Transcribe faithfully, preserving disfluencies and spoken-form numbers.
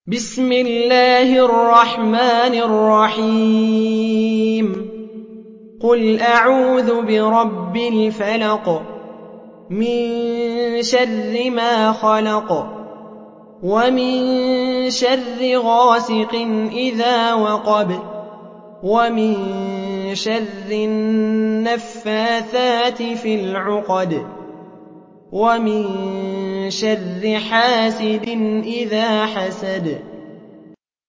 بسم الله الرحمن الرحيم قل أعوذ برب الفلق من شر ما خلق ومن شر غاسق إذا وقب ومن شر النفاثات في العقد ومن شر حاسد إذا حسد